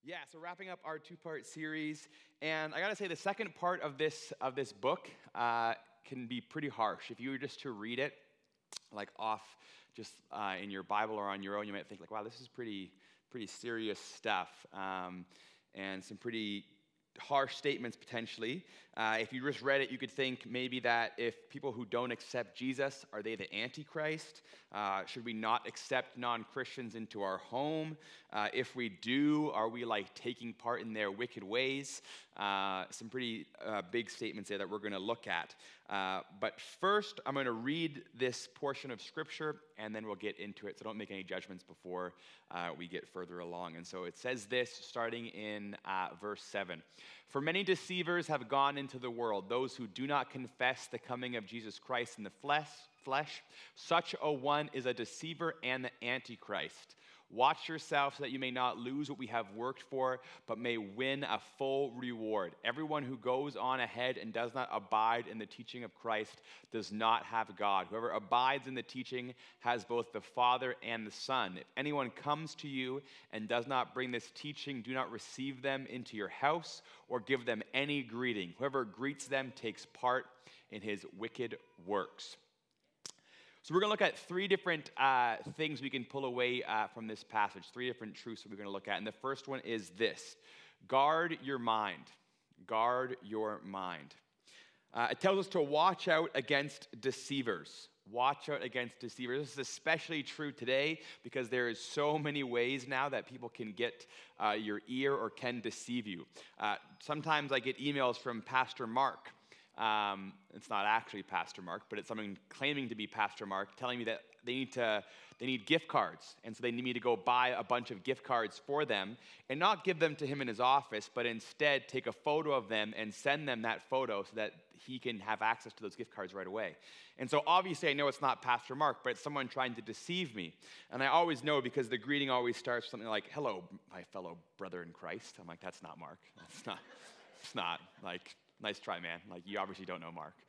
Yeah, so wrapping up our two-part series, and I gotta say the second part of this book can be pretty harsh. If you were just to read it, like off just in your Bible or on your own, you might think like, wow, this is pretty serious stuff, and some pretty harsh statements potentially. If you just read it, you could think maybe that if people who don't accept Jesus, are they the Antichrist? Should we not accept non-Christians into our home? If we do, are we like taking part in their wicked ways? Some pretty big statements there that we're going to look at. But first, I'm going to read this portion of Scripture, and then we'll get into it. So don't make any judgments before we get further along. And so it says this, starting in verse 7. For many deceivers have gone into the world, those who do not confess the coming of Jesus Christ in the flesh. Such a one is a deceiver and the Antichrist. Watch yourself so that you may not lose what we have worked for, but may win a full reward. Everyone who goes on ahead and does not abide in the teaching of Christ does not have God. Whoever abides in the teaching has both the Father and the Son. If anyone comes to you and does not bring this teaching, do not receive them into your house or give them any greeting. Whoever greets them takes part in his wicked works. So we're going to look at three different things we can pull away from this passage, three different truths that we're going to look at. And the first one is this: guard your mind. Guard your mind. It tells us to watch out against deceivers. Watch out against deceivers. This is especially true today because there is so many ways now that people can get your ear or can deceive you. Sometimes I get emails from Pastor Mark. It's not actually Pastor Mark, but it's someone claiming to be Pastor Mark, telling me that they need gift cards, and so they need me to go buy a bunch of gift cards for them, and not give them to him in his office, but instead take a photo of them and send them that photo so that he can have access to those gift cards right away. And so obviously I know it's not Pastor Mark, but it's someone trying to deceive me. And I always know because the greeting always starts with something like, "Hello, my fellow brother in Christ." I'm like, that's not Mark. It's not. Like, nice try, man. Like, you obviously don't know Mark.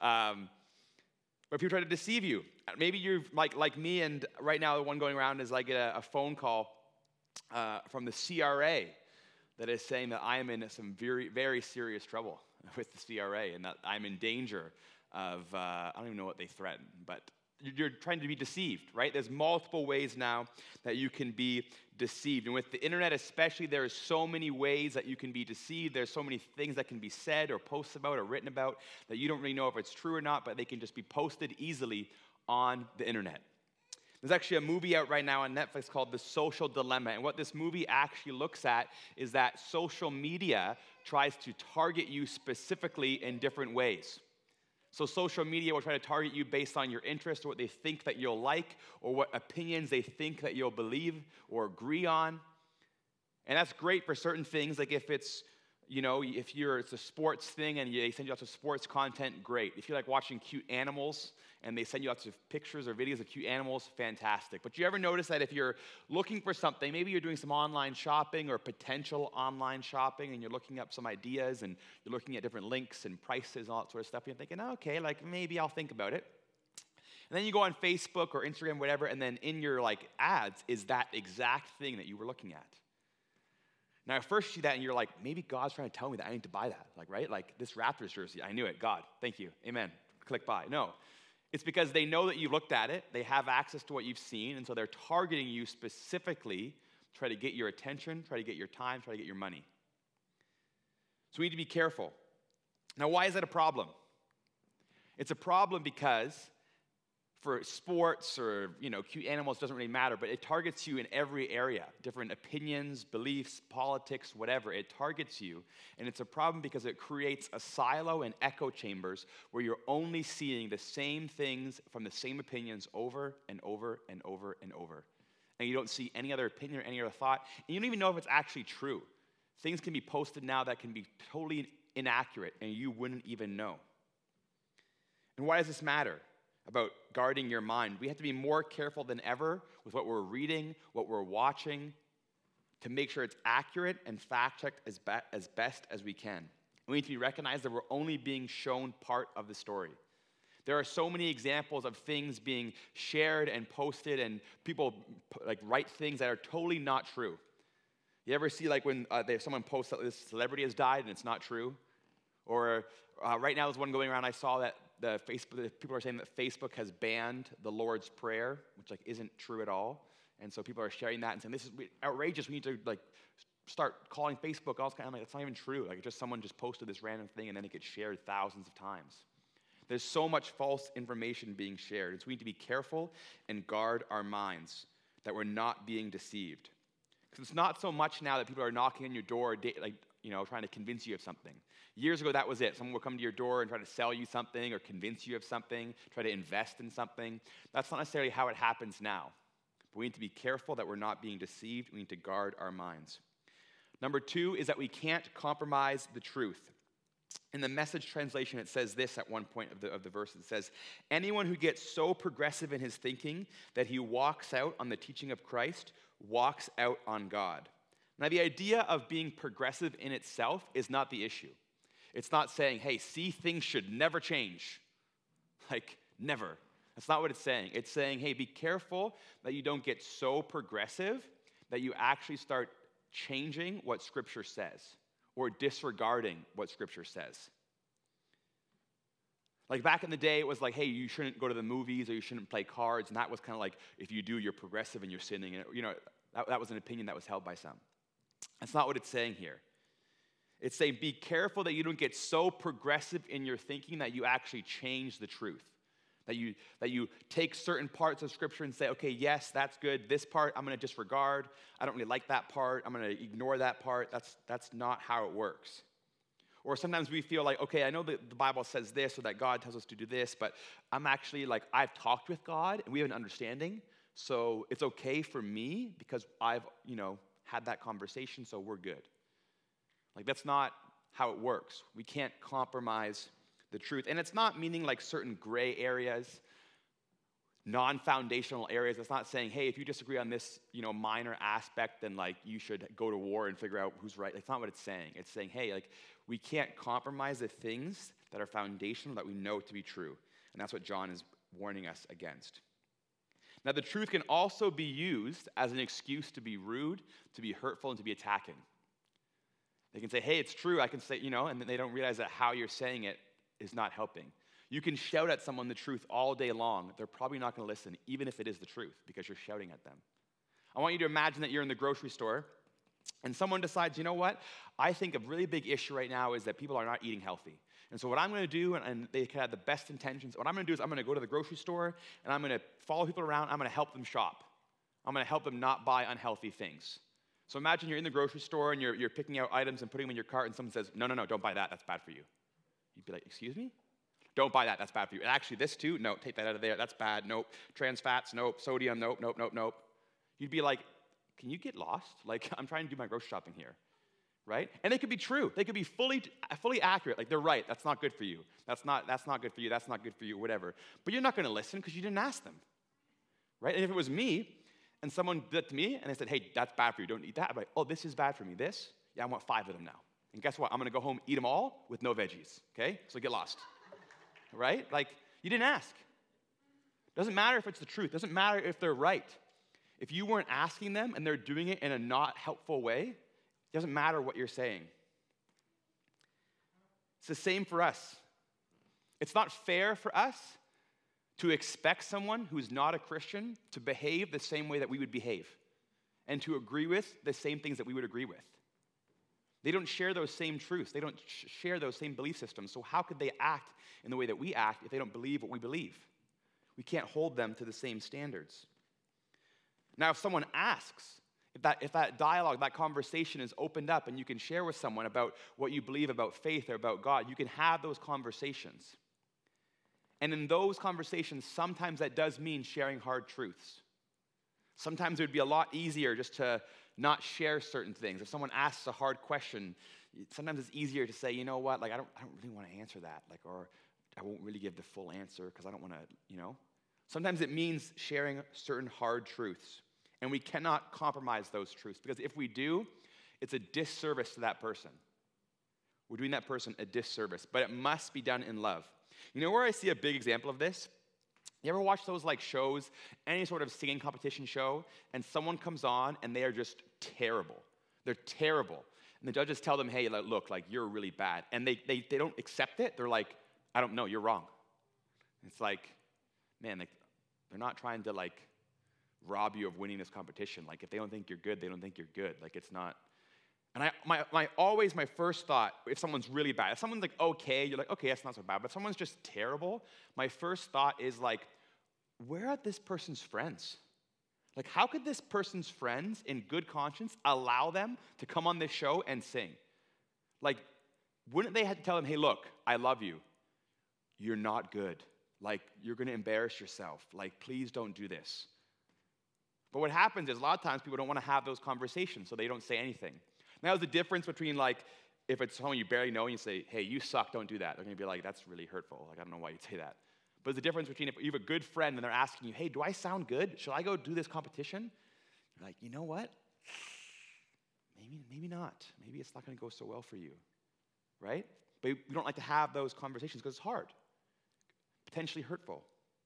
But people try to deceive you. Maybe you're like me, and right now the one going around is I get a phone call from the CRA that is saying that I am in some very, very serious trouble with the CRA and that I'm in danger of, I don't even know what they threaten, but you're trying to be deceived, right? There's multiple ways now that you can be deceived. And with the internet especially, there are so many ways that you can be deceived. There's so many things that can be said or posted about or written about that you don't really know if it's true or not, but they can just be posted easily on the internet. There's actually a movie out right now on Netflix called The Social Dilemma. And what this movie actually looks at is that social media tries to target you specifically in different ways. So social media will try to target you based on your interest or what they think that you'll like or what opinions they think that you'll believe or agree on. And that's great for certain things, like if it's, it's a sports thing and they send you lots of sports content, great. If you like watching cute animals and they send you lots of pictures or videos of cute animals, fantastic. But you ever notice that if you're looking for something, maybe you're doing some online shopping or potential online shopping and you're looking up some ideas and you're looking at different links and prices and all that sort of stuff, and you're thinking, okay, like maybe I'll think about it. And then you go on Facebook or Instagram, whatever, and then in your ads is that exact thing that you were looking at. Now, at first you see that and you're like, maybe God's trying to tell me that I need to buy that, right? Like this Raptors jersey, I knew it. God, thank you, amen. Click buy. No, it's because they know that you've looked at it, they have access to what you've seen, and so they're targeting you specifically to try to get your attention, try to get your time, try to get your money. So we need to be careful. Now, why is that a problem? It's a problem because for sports or, cute animals, doesn't really matter, but it targets you in every area. Different opinions, beliefs, politics, whatever. It targets you. And it's a problem because it creates a silo and echo chambers where you're only seeing the same things from the same opinions over and over and over and over. And you don't see any other opinion or any other thought. And you don't even know if it's actually true. Things can be posted now that can be totally inaccurate, and you wouldn't even know. And why does this matter? About guarding your mind. We have to be more careful than ever with what we're reading, what we're watching, to make sure it's accurate and fact-checked as best as we can. We need to recognize that we're only being shown part of the story. There are so many examples of things being shared and posted and people write things that are totally not true. You ever see like when someone posts that this celebrity has died and it's not true? Or right now there's one going around, I saw that people are saying that Facebook has banned the Lord's Prayer, which like isn't true at all. And so people are sharing that and saying, this is outrageous, we need to like start calling Facebook, all this kind of, I'm like, it's not even true. Like someone just posted this random thing and then it gets shared thousands of times. There's so much false information being shared. And so we need to be careful and guard our minds that we're not being deceived. Because it's not so much now that people are knocking on your door, trying to convince you of something. Years ago, that was it. Someone would come to your door and try to sell you something or convince you of something, try to invest in something. That's not necessarily how it happens now. But we need to be careful that we're not being deceived. We need to guard our minds. Number 2 is that we can't compromise the truth. In the Message translation, it says this at one point of the verse. It says, anyone who gets so progressive in his thinking that he walks out on the teaching of Christ walks out on God. Now, the idea of being progressive in itself is not the issue. It's not saying, hey, see, things should never change. Like, never. That's not what it's saying. It's saying, hey, be careful that you don't get so progressive that you actually start changing what Scripture says or disregarding what Scripture says. Like back in the day, it was like, hey, you shouldn't go to the movies or you shouldn't play cards. And that was kind of like, if you do, you're progressive and you're sinning. And, that was an opinion that was held by some. That's not what it's saying here. It's saying be careful that you don't get so progressive in your thinking that you actually change the truth. That you take certain parts of Scripture and say, okay, yes, that's good. This part I'm going to disregard. I don't really like that part. I'm going to ignore that part. That's not how it works. Or sometimes we feel like, okay, I know that the Bible says this or that God tells us to do this, but I'm actually like, I've talked with God and we have an understanding, so it's okay for me because I've, had that conversation, so we're good. Like, that's not how it works. We can't compromise the truth. And it's not meaning like certain gray areas, non-foundational areas. It's not saying, hey, if you disagree on this, minor aspect, then like you should go to war and figure out who's right. That's not what it's saying. It's saying, hey, like we can't compromise the things that are foundational that we know to be true. And that's what John is warning us against. Now, the truth can also be used as an excuse to be rude, to be hurtful, and to be attacking. They can say, hey, it's true. I can say, and then they don't realize that how you're saying it is not helping. You can shout at someone the truth all day long. They're probably not going to listen, even if it is the truth, because you're shouting at them. I want you to imagine that you're in the grocery store, and someone decides, you know what? I think a really big issue right now is that people are not eating healthy. And so what I'm going to do, and they can have the best intentions, what I'm going to do is I'm going to go to the grocery store, and I'm going to follow people around. I'm going to help them shop. I'm going to help them not buy unhealthy things. So imagine you're in the grocery store, and you're picking out items and putting them in your cart, and someone says, no, don't buy that. That's bad for you. You'd be like, excuse me? Don't buy that. That's bad for you. And actually, this too? No, take that out of there. That's bad. Nope. Trans fats? Nope. Sodium? Nope. You'd be like, can you get lost? Like, I'm trying to do my grocery shopping here. Right? And they could be true. They could be fully accurate. Like, they're right. That's not good for you. That's not good for you. That's not good for you, whatever. But you're not going to listen because you didn't ask them. Right? And if it was me, and someone did that to me, and they said, hey, that's bad for you. Don't eat that. I'm like, oh, this is bad for me. This? Yeah, I want 5 of them now. And guess what? I'm going to go home, eat them all with no veggies. Okay? So get lost. Right? Like, you didn't ask. Doesn't matter if it's the truth. Doesn't matter if they're right. If you weren't asking them and they're doing it in a not helpful way, it doesn't matter what you're saying. It's the same for us. It's not fair for us to expect someone who's not a Christian to behave the same way that we would behave and to agree with the same things that we would agree with. They don't share those same truths. They don't share those same belief systems. So how could they act in the way that we act if they don't believe what we believe? We can't hold them to the same standards. Now, if someone asks, if that dialogue, that conversation is opened up and you can share with someone about what you believe about faith or about God, you can have those conversations. And in those conversations, sometimes that does mean sharing hard truths. Sometimes it would be a lot easier just to not share certain things. If someone asks a hard question, sometimes it's easier to say, you know what, like I don't really want to answer that, like, or I won't really give the full answer because I don't want to, Sometimes it means sharing certain hard truths. And we cannot compromise those truths because if we do, it's a disservice to that person. We're doing that person a disservice, but it must be done in love. You know where I see a big example of this? You ever watch those like shows, any sort of singing competition show, and someone comes on and they are just terrible. They're terrible. And the judges tell them, hey, look, like, you're really bad. And they don't accept it. They're like, I don't know, you're wrong. It's like, man, like, they're not trying to, like, rob you of winning this competition. Like, if they don't think you're good, they don't think you're good. Like, it's not. And always my first thought, if someone's really bad, if someone's like, okay, you're like, okay, that's not so bad. But if someone's just terrible, my first thought is like, where are this person's friends? Like, how could this person's friends in good conscience allow them to come on this show and sing? Like, wouldn't they have to tell them, hey, look, I love you. You're not good. Like, you're going to embarrass yourself. Like, please don't do this. But what happens is a lot of times people don't want to have those conversations, so they don't say anything. Now, there's the difference between, like, if it's someone you barely know and you say, hey, you suck, don't do that. They're going to be like, that's really hurtful. Like, I don't know why you'd say that. But there's a difference between if you have a good friend and they're asking you, hey, do I sound good? Should I go do this competition? You're like, you know what? Maybe not. Maybe it's not going to go so well for you, right? But we don't like to have those conversations because it's hard, potentially hurtful.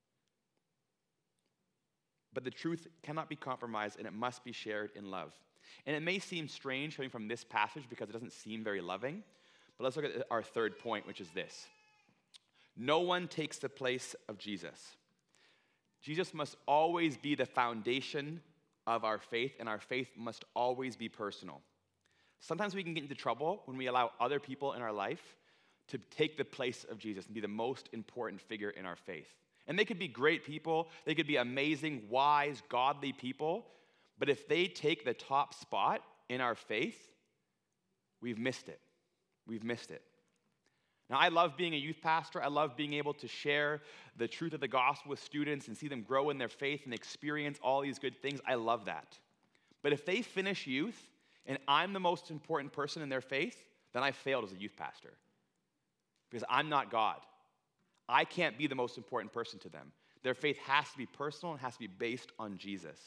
But the truth cannot be compromised, and it must be shared in love. And it may seem strange coming from this passage because it doesn't seem very loving, but let's look at our third point, which is this. No one takes the place of Jesus. Jesus must always be the foundation of our faith, and our faith must always be personal. Sometimes we can get into trouble when we allow other people in our life to take the place of Jesus and be the most important figure in our faith. And they could be great people, they could be amazing, wise, godly people, but if they take the top spot in our faith, we've missed it. We've missed it. Now, I love being a youth pastor. I love being able to share the truth of the gospel with students and see them grow in their faith and experience all these good things. I love that. But if they finish youth and I'm the most important person in their faith, then I failed as a youth pastor because I'm not God. I can't be the most important person to them. Their faith has to be personal and has to be based on Jesus.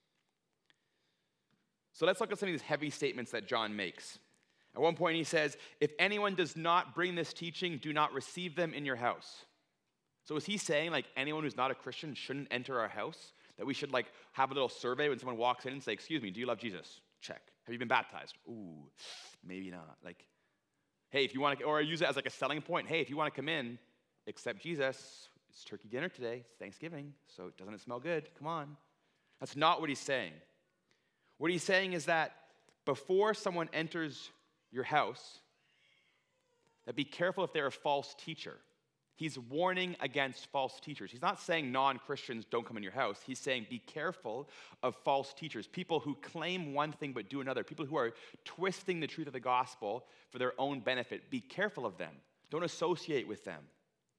So let's look at some of these heavy statements that John makes. At one point he says, if anyone does not bring this teaching, do not receive them in your house. So is he saying like anyone who's not a Christian shouldn't enter our house? That we should like have a little survey when someone walks in and say, excuse me, do you love Jesus? Check. Have you been baptized? Ooh, maybe not. Like, hey, if you want to, or use it as like a selling point. Hey, if you want to come in, accept Jesus. It's turkey dinner today. It's Thanksgiving, so doesn't it smell good? Come on. That's not what he's saying. What he's saying is that before someone enters your house, that be careful if they're a false teacher. He's warning against false teachers. He's not saying non-Christians don't come in your house. He's saying be careful of false teachers, people who claim one thing but do another, people who are twisting the truth of the gospel for their own benefit. Be careful of them. Don't associate with them.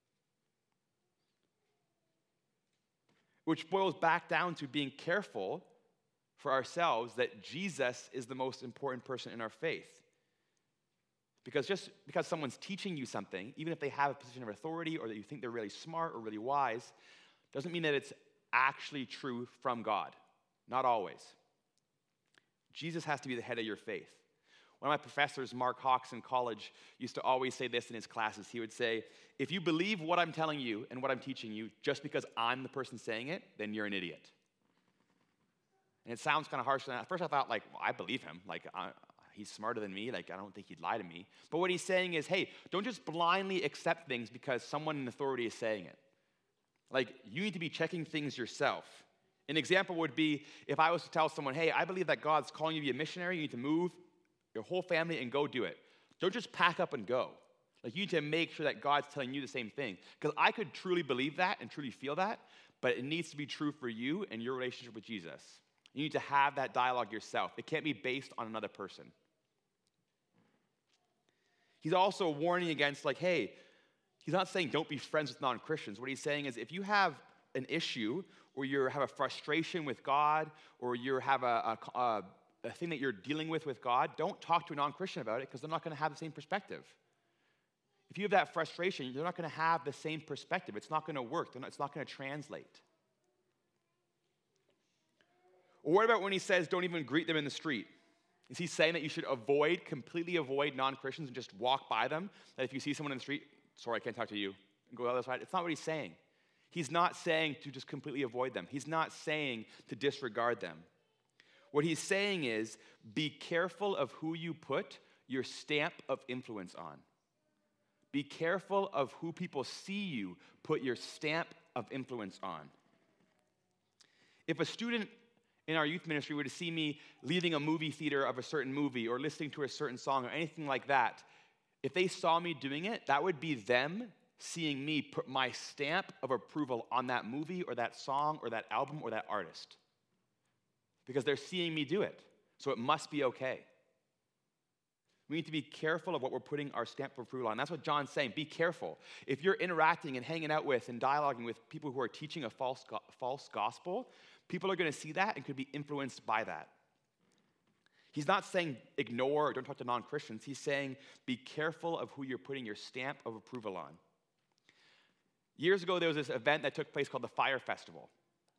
Which boils back down to being careful for ourselves that Jesus is the most important person in our faith. Because just because someone's teaching you something, even if they have a position of authority or that you think they're really smart or really wise, doesn't mean that it's actually true from God. Not always. Jesus has to be the head of your faith. One of my professors, Mark Hawks in college, used to always say this in his classes. He would say, if you believe what I'm telling you and what I'm teaching you just because I'm the person saying it, then you're an idiot. And it sounds kind of harsh. At first I thought, like, well, I believe him. Like, he's smarter than me. Like, I don't think he'd lie to me. But what he's saying is, hey, don't just blindly accept things because someone in authority is saying it. Like, you need to be checking things yourself. An example would be if I was to tell someone, hey, I believe that God's calling you to be a missionary. You need to move your whole family and go do it. Don't just pack up and go. Like, you need to make sure that God's telling you the same thing. Because I could truly believe that and truly feel that, but it needs to be true for you and your relationship with Jesus. You need to have that dialogue yourself. It can't be based on another person. He's also warning against, like, hey, he's not saying don't be friends with non-Christians. What he's saying is if you have an issue or you have a frustration with God or you have a thing that you're dealing with God, don't talk to a non-Christian about it because they're not going to have the same perspective. If you have that frustration, they're not going to have the same perspective. It's not going to work. It's not going to translate. Or what about when he says don't even greet them in the street? Is he saying that you should completely avoid non-Christians and just walk by them? That if you see someone in the street, sorry, I can't talk to you, and go the other side? It's not what he's saying. He's not saying to just completely avoid them. He's not saying to disregard them. What he's saying is, be careful of who you put your stamp of influence on. Be careful of who people see you put your stamp of influence on. If a student in our youth ministry were to see me leading a movie theater of a certain movie or listening to a certain song or anything like that, if they saw me doing it, that would be them seeing me put my stamp of approval on that movie or that song or that album or that artist. Because they're seeing me do it, so it must be okay. We need to be careful of what we're putting our stamp of approval on. That's what John's saying. Be careful. If you're interacting and hanging out with and dialoguing with people who are teaching a false gospel, people are going to see that and could be influenced by that. He's not saying ignore or don't talk to non-Christians. He's saying be careful of who you're putting your stamp of approval on. Years ago, there was this event that took place called the Fire Festival.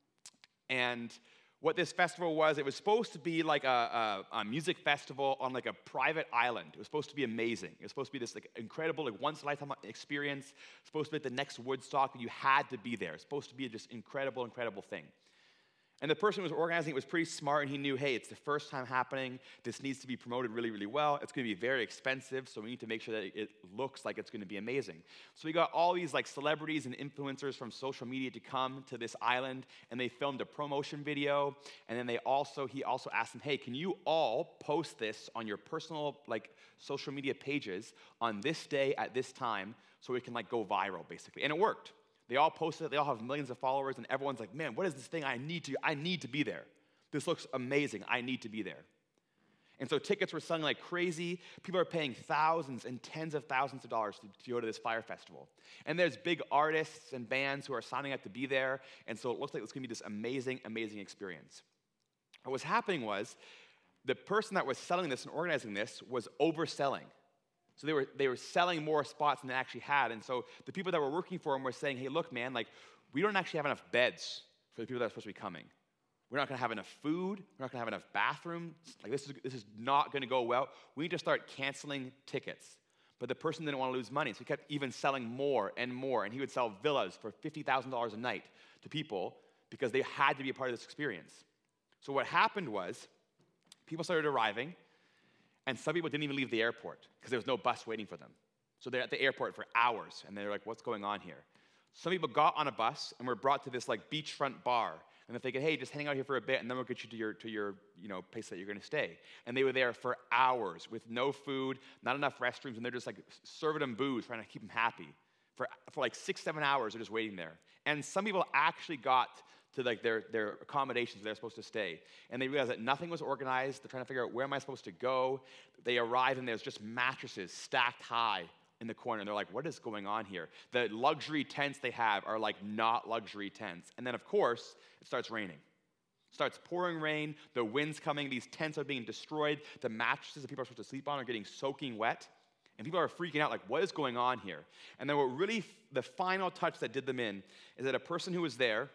And what this festival was, it was supposed to be like a music festival on like a private island. It was supposed to be amazing. It was supposed to be this like incredible, like once-in-a-lifetime experience. It was supposed to be like the next Woodstock, and you had to be there. It was supposed to be just incredible, incredible thing. And the person who was organizing it was pretty smart, and he knew, hey, it's the first time happening. This needs to be promoted really, really well. It's going to be very expensive, so we need to make sure that it looks like it's going to be amazing. So we got all these like celebrities and influencers from social media to come to this island, and they filmed a promotion video. And then he also asked them, hey, can you all post this on your personal like social media pages on this day at this time so it can like go viral, basically. And it worked. They all posted it. They all have millions of followers, and everyone's like, man, what is this thing? I need to be there. This looks amazing. I need to be there. And so tickets were selling like crazy. People are paying thousands and tens of thousands of dollars to go to this Fire Festival. And there's big artists and bands who are signing up to be there, and so it looks like it's going to be this amazing, amazing experience. What was happening was the person that was selling this and organizing this was overselling. So they were selling more spots than they actually had. And so the people that were working for him were saying, hey, look, man, like, we don't actually have enough beds for the people that are supposed to be coming. We're not going to have enough food. We're not going to have enough bathrooms. Like, this is not going to go well. We need to start canceling tickets. But the person didn't want to lose money, so he kept even selling more and more. And he would sell villas for $50,000 a night to people because they had to be a part of this experience. So what happened was people started arriving, and some people didn't even leave the airport because there was no bus waiting for them. So they're at the airport for hours, and they're like, what's going on here? Some people got on a bus and were brought to this like beachfront bar. And they're thinking, hey, just hang out here for a bit, and then we'll get you to your place that you're going to stay. And they were there for hours with no food, not enough restrooms, and they're just like serving them booze, trying to keep them happy. For like 6-7 hours, they're just waiting there. And some people actually got to like their accommodations where they're supposed to stay. And they realized that nothing was organized. They're trying to figure out, where am I supposed to go? They arrive, and there's just mattresses stacked high in the corner. And they're like, what is going on here? The luxury tents they have are like not luxury tents. And then, of course, it starts raining. It starts pouring rain. The wind's coming. These tents are being destroyed. The mattresses that people are supposed to sleep on are getting soaking wet. And people are freaking out, like, what is going on here? And then what really, the final touch that did them in is that a person who was there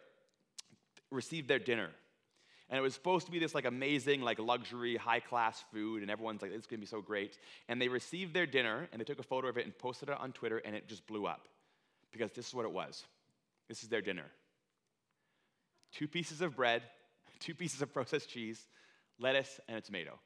received their dinner. And it was supposed to be this like amazing, like luxury, high-class food, and everyone's like, it's going to be so great. And they received their dinner, and they took a photo of it and posted it on Twitter, and it just blew up. Because this is what it was. This is their dinner. 2 pieces of bread, 2 pieces of processed cheese, lettuce, and a tomato.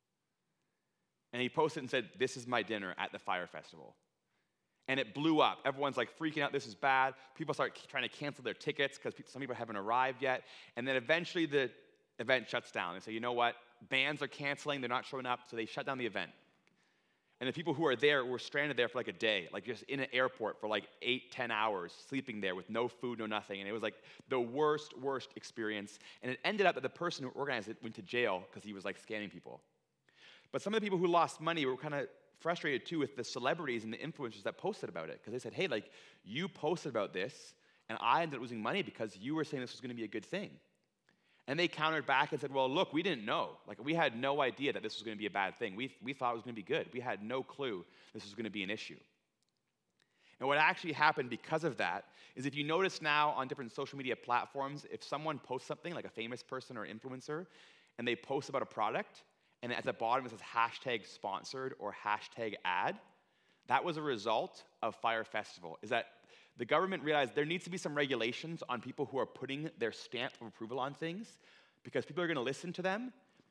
And he posted and said, this is my dinner at the Fire Festival. And it blew up. Everyone's like freaking out, this is bad. People start trying to cancel their tickets because some people haven't arrived yet. And then eventually the event shuts down. They say, you know what? Bands are canceling, they're not showing up, so they shut down the event. And the people who are there were stranded there for like a day, like just in an airport for like 8-10 hours, sleeping there with no food, no nothing. And it was like the worst experience. And it ended up that the person who organized it went to jail because he was like scamming people. But some of the people who lost money were kind of frustrated too with the celebrities and the influencers that posted about it, because they said, hey, like, you posted about this, and I ended up losing money because you were saying this was going to be a good thing. And they countered back and said, well, look, we didn't know. Like, we had no idea that this was going to be a bad thing. We thought it was going to be good. We had no clue this was going to be an issue. And what actually happened because of that is, if you notice now on different social media platforms, if someone posts something, like a famous person or influencer, and they post about a product, and at the bottom it says hashtag sponsored or hashtag ad, that was a result of Fire Festival. Is that the government realized there needs to be some regulations on people who are putting their stamp of approval on things, because people are going to listen to them,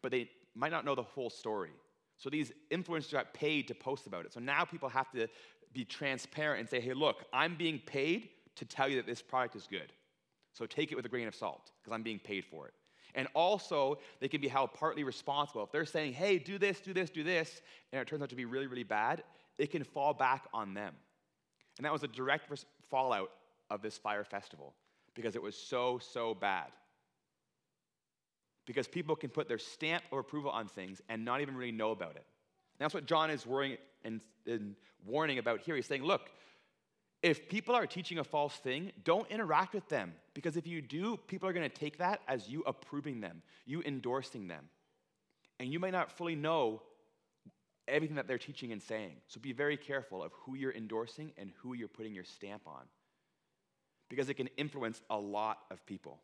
but they might not know the whole story. So these influencers got paid to post about it. So now people have to be transparent and say, hey, look, I'm being paid to tell you that this product is good. So take it with a grain of salt, because I'm being paid for it. And also, they can be held partly responsible. If they're saying, hey, do this, do this, do this, and it turns out to be really, really bad, it can fall back on them. And that was a direct fallout of this Fire Festival, because it was so, so bad. Because people can put their stamp of approval on things and not even really know about it. And that's what John is worrying and warning about here. He's saying, look, if people are teaching a false thing, don't interact with them. Because if you do, people are going to take that as you approving them, you endorsing them. And you might not fully know everything that they're teaching and saying. So be very careful of who you're endorsing and who you're putting your stamp on. Because it can influence a lot of people.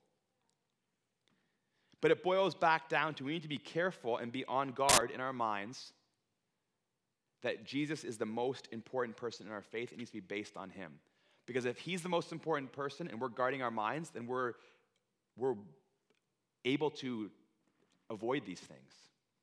But it boils back down to we need to be careful and be on guard in our minds that Jesus is the most important person in our faith. It needs to be based on him. Because if he's the most important person and we're guarding our minds, then we're able to avoid these things.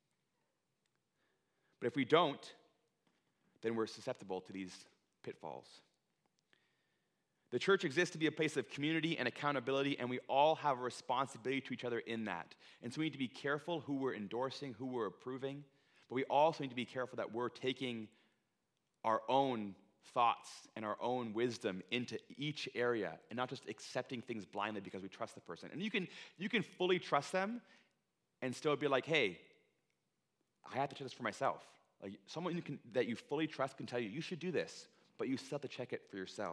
But if we don't, then we're susceptible to these pitfalls. The church exists to be a place of community and accountability, and we all have a responsibility to each other in that. And so we need to be careful who we're endorsing, who we're approving, but we also need to be careful that we're taking our own thoughts and our own wisdom into each area and not just accepting things blindly because we trust the person. And you can fully trust them and still be like, hey, I have to check this for myself. Like someone that you fully trust can tell you, you should do this, but you still have to check it for yourself.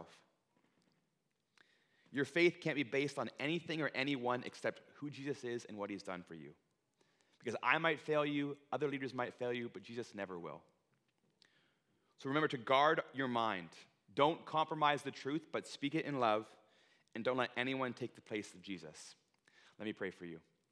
Your faith can't be based on anything or anyone except who Jesus is and what he's done for you. Because I might fail you, other leaders might fail you, but Jesus never will. So remember to guard your mind. Don't compromise the truth, but speak it in love, and don't let anyone take the place of Jesus. Let me pray for you.